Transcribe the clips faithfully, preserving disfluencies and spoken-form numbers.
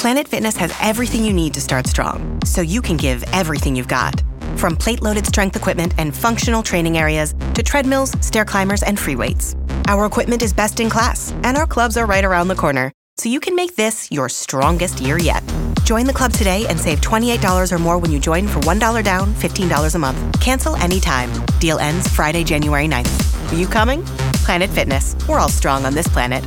Planet Fitness has everything you need to start strong, so you can give everything you've got. From plate-loaded strength equipment and functional training areas to treadmills, stair climbers, and free weights. Our equipment is best in class, and our clubs are right around the corner, so you can make this your strongest year yet. Join the club today and save twenty-eight dollars or more when you join for one dollar down, fifteen dollars a month. Cancel anytime. Deal ends Friday, January ninth. Are you coming? Planet Fitness. We're all strong on this planet.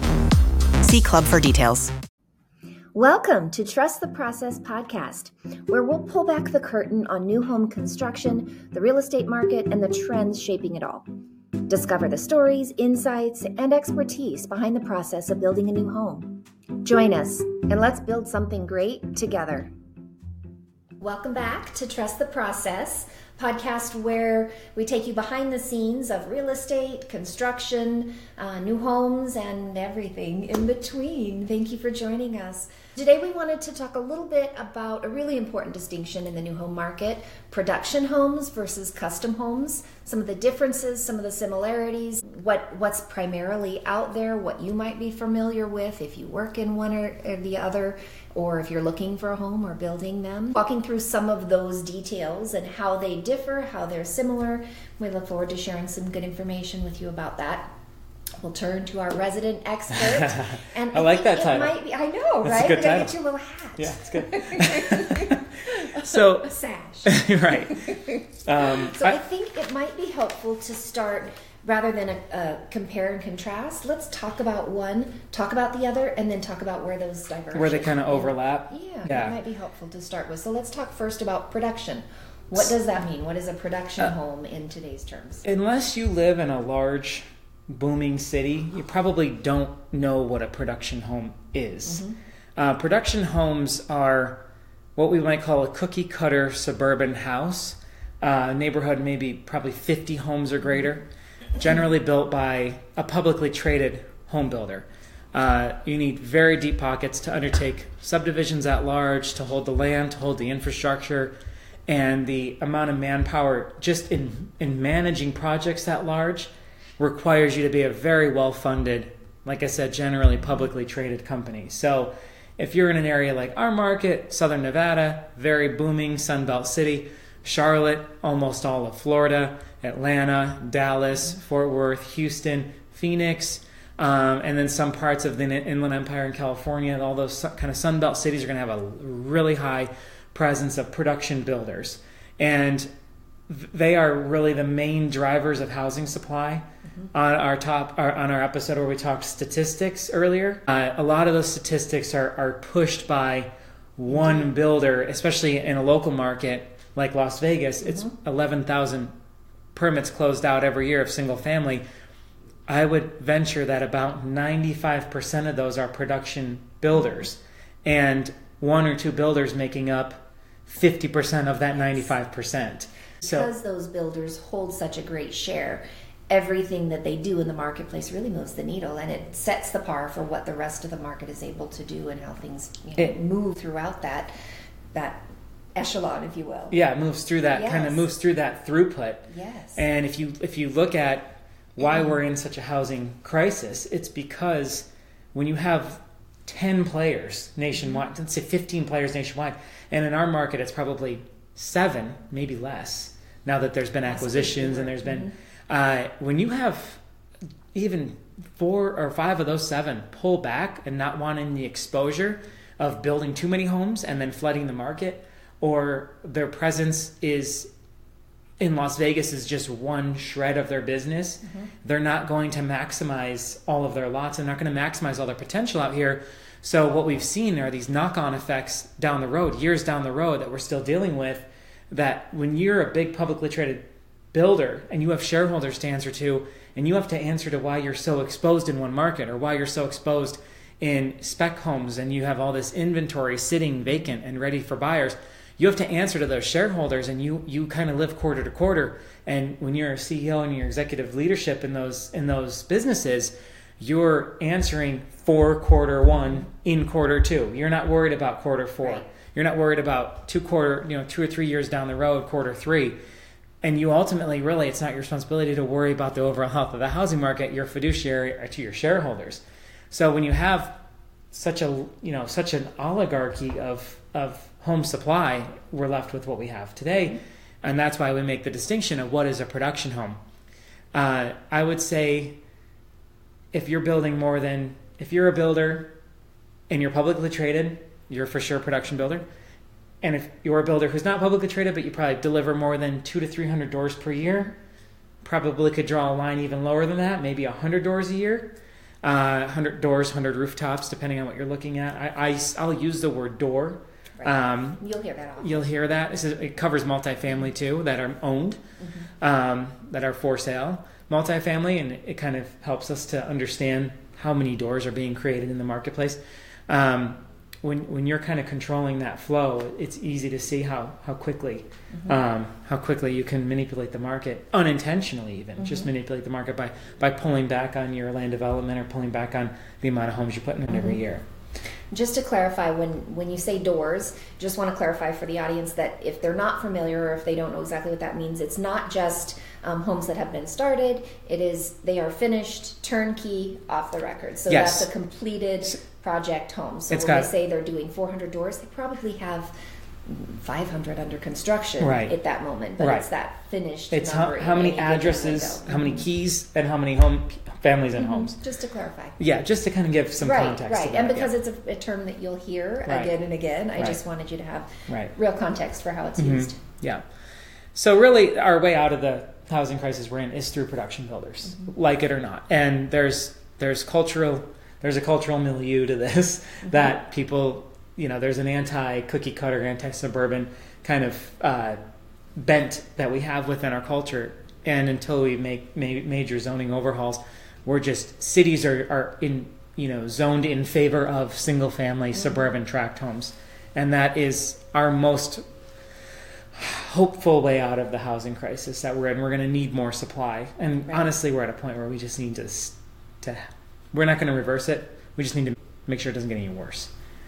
See club for details. Welcome to Trust the Process podcast, where we'll pull back the curtain on new home construction, the real estate market, and the trends shaping it all. Discover the stories, insights, and expertise behind the process of building a new home. Join us, and let's build something great together. Welcome back to Trust the Process, podcast where we take you behind the scenes of real estate, construction, uh, new homes, and everything in between. Thank you for joining us. Today we wanted to talk a little bit about a really important distinction in the new home market, production homes versus custom homes, some of the differences, some of the similarities, what what's primarily out there, what you might be familiar with if you work in one or, or the other, or if you're looking for a home or building them. Walking through some of those details and how they differ, how they're similar. We look forward to sharing some good information with you about that. We'll turn to our resident expert. And I, I like that title. Might be, I know, That's right? a good We gotta title. get you a little hat. Yeah, it's good. so a sash. right. Um, so I, I think it might be helpful to start, rather than a, a compare and contrast, let's talk about one, talk about the other, and then talk about where those diverge. where they kind of overlap. Yeah, yeah, that might be helpful to start with. So let's talk first about production. What does that mean? What is a production uh, home in today's terms? Unless you live in a large, booming city, you probably don't know what a production home is. Mm-hmm. Uh, production homes are what we might call a cookie cutter suburban house. Uh, neighborhood maybe probably fifty homes or greater, generally built by a publicly traded home builder. Uh, you need very deep pockets to undertake subdivisions at large, to hold the land, to hold the infrastructure, and the amount of manpower just in, in managing projects at large requires you to be a very well-funded, like I said, generally publicly traded company. So if you're in an area like our market, Southern Nevada, very booming Sunbelt city, Charlotte, almost all of Florida, Atlanta, Dallas, Fort Worth, Houston, Phoenix, um, and then some parts of the Inland Empire in California, all those kind of Sunbelt cities are going to have a really high presence of production builders. And they are really the main drivers of housing supply. Mm-hmm. On our top, our, on our episode where we talked statistics earlier, uh, a lot of those statistics are, are pushed by one builder, especially in a local market like Las Vegas. Mm-hmm. It's eleven thousand permits closed out every year of single family. I would venture that about ninety-five percent of those are production builders, and one or two builders making up fifty percent of that ninety-five percent. So, because those builders hold such a great share, everything that they do in the marketplace really moves the needle, and it sets the par for what the rest of the market is able to do and how things, you know, it, move throughout that that echelon, if you will. Yeah, it moves through that yes. kind of moves through that throughput. Yes. And if you if you look at why mm-hmm. we're in such a housing crisis, it's because when you have ten players nationwide, let's say fifteen players nationwide, and in our market it's probably seven, maybe less, now that there's been acquisitions and there's been, mm-hmm. uh, when you have even four or five of those seven pull back and not wanting the exposure of building too many homes and then flooding the market, or their presence is in Las Vegas is just one shred of their business, mm-hmm. they're not going to maximize all of their lots. They're not going to maximize all their potential out here. So what we've seen are these knock-on effects down the road, years down the road, that we're still dealing with, that when you're a big publicly traded builder and you have shareholders to answer to, and you have to answer to why you're so exposed in one market or why you're so exposed in spec homes and you have all this inventory sitting vacant and ready for buyers, you have to answer to those shareholders, and you you kind of live quarter to quarter. And when you're a C E O and you're executive leadership in those in those businesses, you're answering for quarter one in quarter two. You're not worried about quarter four. Right. You're not worried about two quarter, you know, two or three years down the road, quarter three. And you ultimately, really, it's not your responsibility to worry about the overall health of the housing market. You're fiduciary to your shareholders. So when you have such a you know such an oligarchy of of home supply, we're left with what we have today, and that's why we make the distinction of what is a production home. Uh, I would say, if you're building more than if you're a builder and you're publicly traded, you're for sure a production builder. And if you're a builder who's not publicly traded, but you probably deliver more than two to three hundred doors per year, probably could draw a line even lower than that, maybe a hundred doors a year, uh, hundred doors, hundred rooftops, depending on what you're looking at. I, I I'll use the word door. Right. Um, you'll hear that often. You'll hear that. This is, it covers multifamily too, that are owned, mm-hmm. um, that are for sale. Multifamily, and it kind of helps us to understand how many doors are being created in the marketplace. Um, when when you're kind of controlling that flow, it's easy to see how how quickly mm-hmm. um, how quickly you can manipulate the market unintentionally, even mm-hmm. just manipulate the market by by pulling back on your land development or pulling back on the amount of homes you put in mm-hmm. every year. Just to clarify, when, when you say doors, just want to clarify for the audience that if they're not familiar or if they don't know exactly what that means, it's not just um, homes that have been started. It is they are finished, turnkey, off the record. So yes. that's a completed project home. So it's when got, they say they're doing four hundred doors, they probably have five hundred under construction right. at that moment. But right. it's that finished It's number how, how many addresses, how many keys, and how many home families and mm-hmm. homes. Just to clarify. Yeah, just to kind of give some right, context. Right, to that, and because yeah. it's a, a term that you'll hear right. again and again, I right. just wanted you to have right. real context for how it's mm-hmm. used. Yeah. So really, our way out of the housing crisis we're in is through production builders, mm-hmm. like it or not. And there's there's cultural there's a cultural milieu to this mm-hmm. that people, you know, there's an anti-cookie cutter, anti-suburban kind of uh, bent that we have within our culture. And until we make ma- major zoning overhauls, we're just cities are, are in you know zoned in favor of single family mm-hmm. suburban tract homes, and that is our most hopeful way out of the housing crisis that we're in. We're going to need more supply, and right. honestly, we're at a point where we just need to to we're not going to reverse it. We just need to make sure it doesn't get any worse.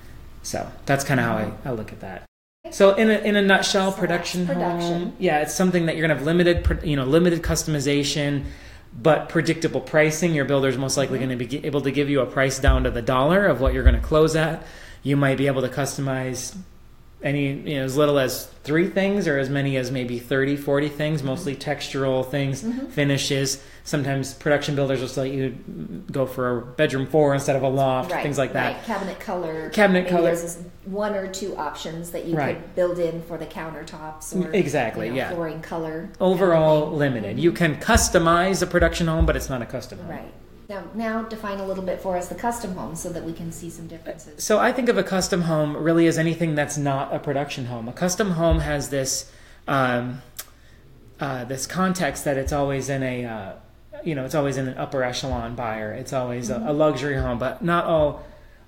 So that's kind of mm-hmm. how I, I look at that. So in a in a nutshell, so production, production home, yeah, it's something that you're going to have limited, you know, limited customization, but predictable pricing. Your builder's most likely mm-hmm. going to be able to give you a price down to the dollar of what you're going to close at. You might be able to customize any, you know, as little as three things or as many as maybe thirty, forty things, mostly mm-hmm. textural things, mm-hmm. finishes. Sometimes production builders will let you go for a bedroom four instead of a loft, right, things like that. Right. Cabinet color. Cabinet maybe color. There's one or two options that you right. could build in for the countertops or exactly, you know, yeah. flooring color. Overall kind of limited. Mm-hmm. You can customize a production home, but it's not a custom home. Right. Now, now define a little bit for us the custom home so that we can see some differences. So I think of a custom home really as anything that's not a production home. A custom home has this um, uh, this context that it's always in a uh, you know it's always in an upper echelon buyer. It's always mm-hmm. a, a luxury home, but not all.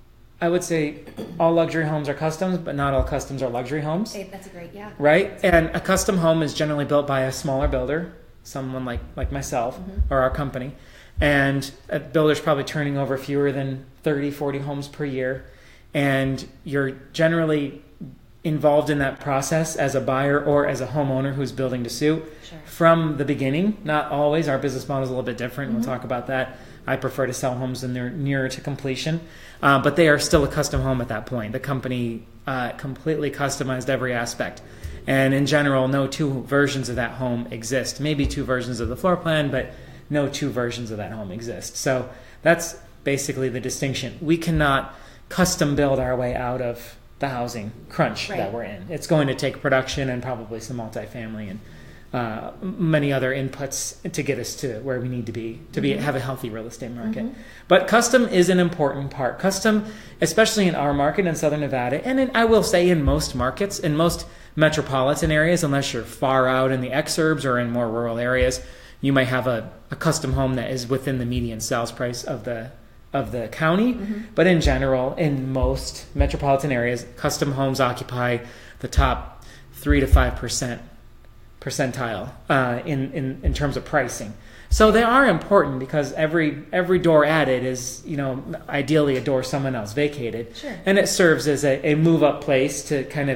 I would say all luxury homes are customs, but not all customs are luxury homes. Hey, that's a great yeah. Right, and a custom home is generally built by a smaller builder, someone like like myself mm-hmm. or our company. And a builder's probably turning over fewer than thirty, forty homes per year. And you're generally involved in that process as a buyer or as a homeowner who's building to suit sure. from the beginning. Not always. Our business model is a little bit different. Mm-hmm. We'll talk about that. I prefer to sell homes when they're nearer to completion. Uh, but they are still a custom home at that point. The company uh, completely customized every aspect. And in general, no two versions of that home exist. Maybe two versions of the floor plan, but no two versions of that home exist. So that's basically the distinction. We cannot custom build our way out of the housing crunch right. that we're in. It's going to take production and probably some multifamily and uh, many other inputs to get us to where we need to be to be mm-hmm. have a healthy real estate market. Mm-hmm. But custom is an important part. Custom, especially in our market in Southern Nevada, and in, I will say in most markets, in most metropolitan areas, unless you're far out in the exurbs or in more rural areas, you might have a, a custom home that is within the median sales price of the of the county. Mm-hmm. But in general, in most metropolitan areas, custom homes occupy the top three to five percent percentile uh, in, in in terms of pricing. So they are important because every every door added is, you know, ideally a door someone else vacated, sure. and it serves as a, a move up place to kind of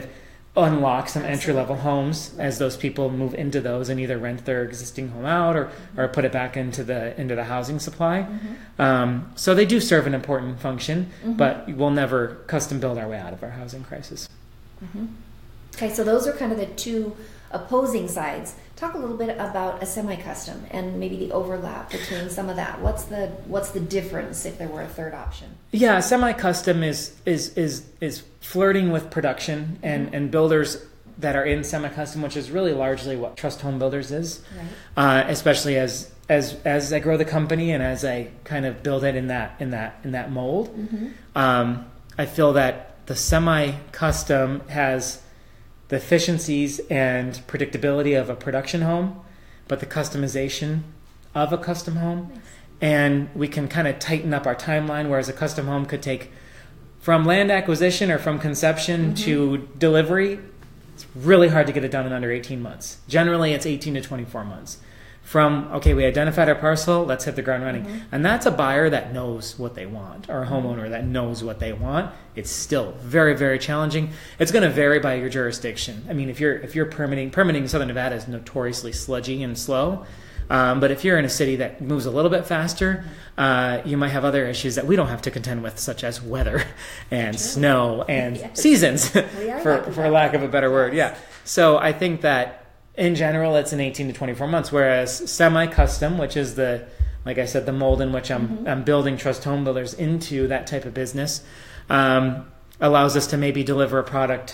unlock some entry-level homes as those people move into those and either rent their existing home out or, mm-hmm. or put it back into the into the housing supply. Mm-hmm. Um, so they do serve an important function, mm-hmm. but we'll never custom build our way out of our housing crisis. Mm-hmm. Okay, so those are kind of the two opposing sides. Talk a little bit about a semi-custom and maybe the overlap between some of that. What's the what's the difference if there were a third option? Yeah, semi-custom is is is is flirting with production and, mm-hmm. and builders that are in semi-custom, which is really largely what Trust Home Builders is, right. uh, especially as as as I grow the company and as I kind of build it in that in that in that mold. Mm-hmm. Um, I feel that the semi-custom has the efficiencies and predictability of a production home, but the customization of a custom home. Nice. And we can kind of tighten up our timeline, whereas a custom home could take from land acquisition or from conception mm-hmm. to delivery. It's really hard to get it done in under eighteen months. Generally, it's eighteen to twenty-four months. From, okay, we identified our parcel, let's hit the ground running. Mm-hmm. And that's a buyer that knows what they want, or a homeowner that knows what they want. It's still very, very challenging. It's going to vary by your jurisdiction. I mean, if you're if you're permitting, permitting in Southern Nevada is notoriously sludgy and slow. Um, but if you're in a city that moves a little bit faster, uh, you might have other issues that we don't have to contend with, such as weather and True. snow and yes. seasons, for, for lack of a better word. Yeah. So I think that in general, it's an eighteen to twenty-four months, whereas semi-custom, which is the, like I said, the mold in which I'm, mm-hmm. I'm building Trust Home Builders into that type of business, um, allows us to maybe deliver a product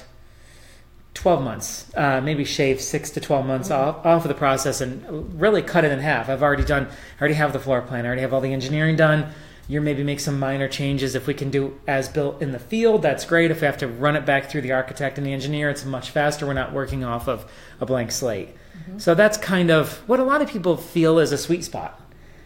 twelve months, uh, maybe shave six to twelve months mm-hmm. off, off of the process and really cut it in half. I've already done, I already have the floor plan, I already have all the engineering done. You maybe make some minor changes. If we can do as built in the field, that's great. If we have to run it back through the architect and the engineer, it's much faster. We're not working off of a blank slate. Mm-hmm. So that's kind of what a lot of people feel is a sweet spot.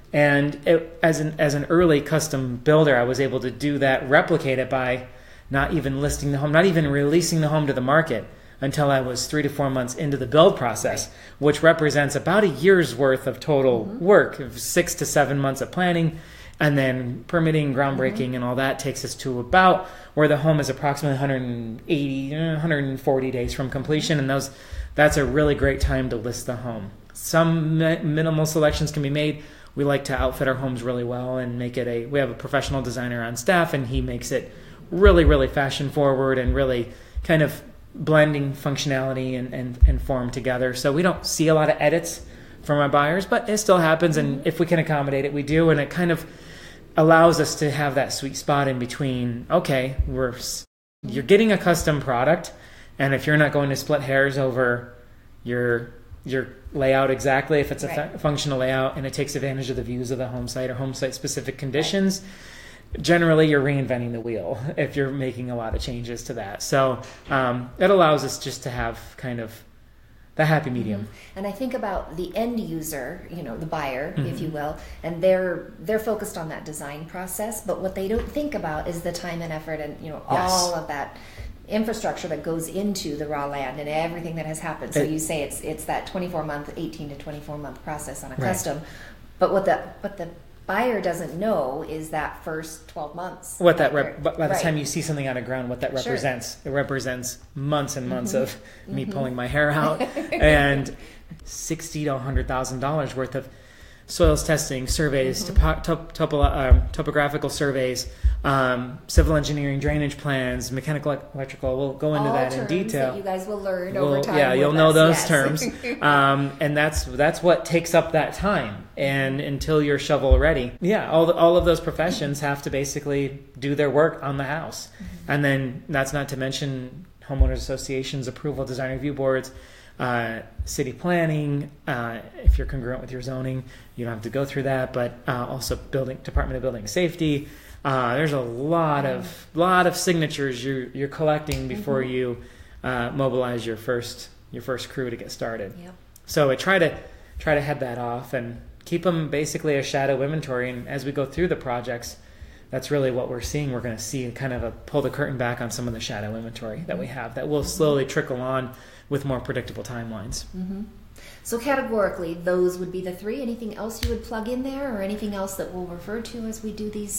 And it, as an as an early custom builder, I was able to do that, replicate it by not even listing the home, not even releasing the home to the market until I was three to four months into the build process, right. which represents about a year's worth of total mm-hmm. work, of six to seven months of planning. And then permitting, groundbreaking, mm-hmm. and all that takes us to about where the home is approximately one hundred eighty, one hundred forty days from completion. And those, that's a really great time to list the home. Some mi- minimal selections can be made. We like to outfit our homes really well and make it a, we have a professional designer on staff, and he makes it really, really fashion forward and really kind of blending functionality and, and, and form together. So we don't see a lot of edits from our buyers, but it still happens. And if we can accommodate it, we do. And it kind of allows us to have that sweet spot in between, okay, we're you're getting a custom product, and if you're not going to split hairs over your your layout exactly, if it's a right. fu- functional layout and it takes advantage of the views of the home site or home site specific conditions, right. generally you're reinventing the wheel if you're making a lot of changes to that. So um, it allows us just to have kind of the happy medium. Mm-hmm. And I think about the end user, you know, the buyer, mm-hmm. if you will, and they're they're focused on that design process, but what they don't think about is the time and effort and, you know, yes. all of that infrastructure that goes into the raw land and everything that has happened. So it, you say it's it's that twenty-four month, eighteen to twenty-four month process on a right. custom, but what the but the buyer doesn't know is that first twelve months. What that rep- by the right. time you see something on the ground, what that represents. Sure. It represents months and months mm-hmm. of me mm-hmm. pulling my hair out and sixty to a hundred thousand dollars worth of soils testing, surveys, mm-hmm. topo- top, topo- um, topographical surveys, um, civil engineering, drainage plans, mechanical, electrical. We'll go into All that in terms detail. That you guys will learn we'll, over time. Yeah, you'll with know us. those yes. terms, um, and that's that's what takes up that time. And until you're shovel ready, yeah, all the, all of those professions have to basically do their work on the house, mm-hmm. and then that's not to mention homeowners associations, approval, design review boards. Uh, city planning, uh, if you're congruent with your zoning, you don't have to go through that, but uh, also building Department of Building Safety. Uh, there's a lot of lot of signatures you're you're collecting before mm-hmm. you uh, mobilize your first your first crew to get started. Yep. So I try to try to head that off and keep them basically a shadow inventory. And as we go through the projects, that's really what we're seeing. We're going to see kind of a pull the curtain back on some of the shadow inventory that we have that will slowly trickle on with more predictable timelines. Mm-hmm. So categorically, those would be the three. Anything else you would plug in there, or anything else that we'll refer to as we do these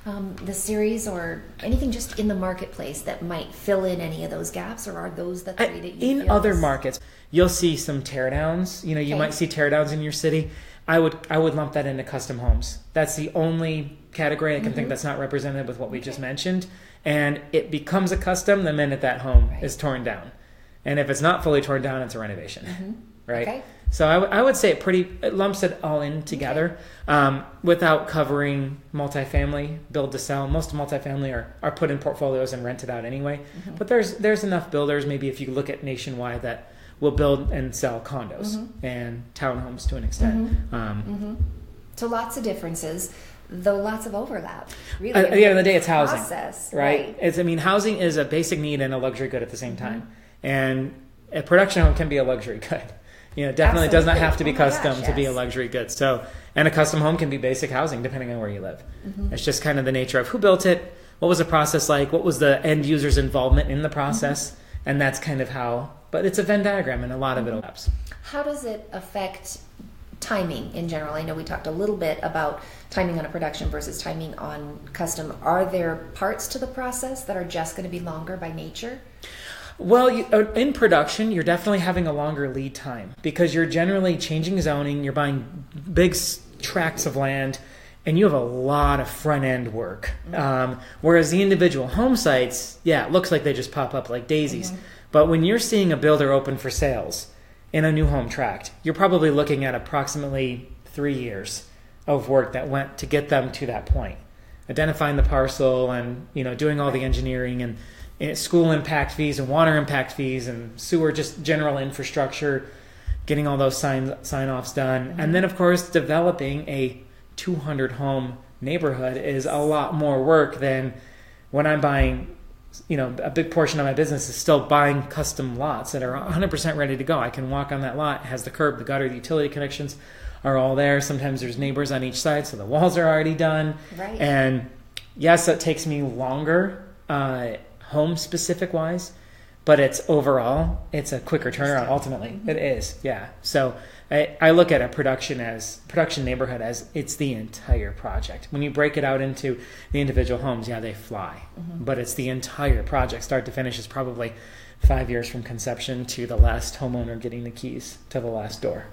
um, the series or anything just in the marketplace that might fill in any of those gaps, or are those the three that you in feel other is... markets, you'll see some teardowns. You know, you Okay. might see teardowns in your city. I would I would lump that into custom homes. That's the only category I can Mm-hmm. think that's not represented with what we just mentioned. And it becomes a custom the minute that home Right. is torn down. And if it's not fully torn down, it's a renovation, right? Okay. So I, w- I would say it pretty it lumps it all in together, um, without covering multifamily, build to sell. Most multifamily are, are put in portfolios and rented out anyway. But there's there's enough builders, maybe if you look at nationwide, that will build and sell condos and townhomes to an extent. Um, So lots of differences, though lots of overlap. Really, At the end of the day, it's housing, process, right? right? It's I mean, housing is a basic need and a luxury good at the same time, and a production home can be a luxury good. You know, it definitely does not Absolutely. have to be Oh my gosh, custom to be a yes. luxury good. So, and a custom home can be basic housing depending on where you live. Mm-hmm. It's just kind of the nature of who built it, what was the process like, what was the end user's involvement in the process, Mm-hmm. and that's kind of how. But it's a Venn diagram, and a lot of it overlaps. How does it affect timing in general? I know we talked a little bit about timing on a production versus timing on custom. Are there parts to the process that are just going to be longer by nature? Well, you, uh, in production, you're definitely having a longer lead time because you're generally changing zoning, you're buying big s- tracts of land, and you have a lot of front end work. Um, whereas the individual home sites, yeah, it looks like they just pop up like daisies. But when you're seeing a builder open for sales in a new home tract, you're probably looking at approximately three years of work that went to get them to that point. Identifying the parcel and, you know, doing all the engineering and, and school impact fees and water impact fees and sewer, just general infrastructure, getting all those sign sign offs done. Mm-hmm. And then, of course, developing a two hundred home neighborhood is a lot more work than when I'm buying, you know, a big portion of my business is still buying custom lots that are one hundred percent ready to go. I can walk on that lot. It has the curb, the gutter, the utility connections are all there. Sometimes there's neighbors on each side, so the walls are already done. Right. And yes, that takes me longer, uh, home specific wise, but it's overall, it's a quicker turnaround ultimately. Mm-hmm. It is, yeah. So I, I look at a production as, production neighborhood as it's the entire project. When you break it out into the individual homes, yeah, they fly. Mm-hmm. But it's the entire project, start to finish is probably five years from conception to the last homeowner getting the keys to the last door.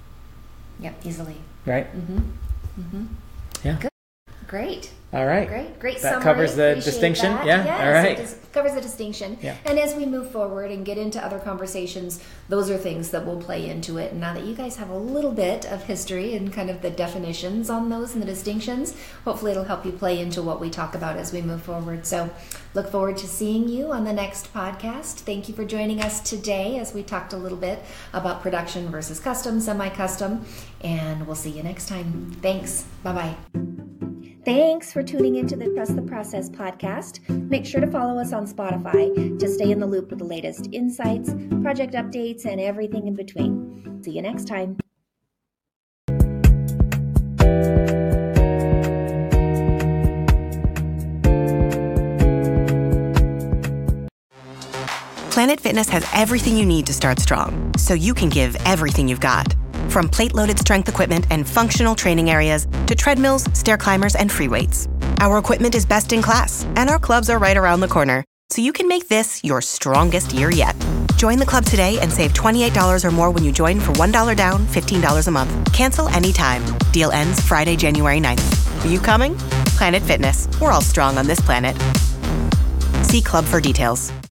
Yep, easily. Right? Mm-hmm. Mm-hmm. Yeah. Good. Great. All right. Great, great That summary. covers the Appreciate distinction? that. Yeah? Yes, All right. it dis- covers the distinction. Yeah. And as we move forward and get into other conversations, those are things that will play into it. And now that you guys have a little bit of history and kind of the definitions on those and the distinctions, hopefully it'll help you play into what we talk about as we move forward. So look forward to seeing you on the next podcast. Thank you for joining us today as we talked a little bit about production versus custom, semi-custom, and we'll see you next time. Thanks. Bye-bye. Thanks for tuning into the Trust the Process podcast. Make sure to follow us on Spotify to stay in the loop with the latest insights, project updates, and everything in between. See you next time. Planet Fitness has everything you need to start strong, so you can give everything you've got. From plate-loaded strength equipment and functional training areas to treadmills, stair climbers, and free weights. Our equipment is best in class, and our clubs are right around the corner, so you can make this your strongest year yet. Join the club today and save twenty-eight dollars or more when you join for one dollar down, fifteen dollars a month. Cancel anytime. Deal ends Friday, January ninth. Are you coming? Planet Fitness. We're all strong on this planet. See club for details.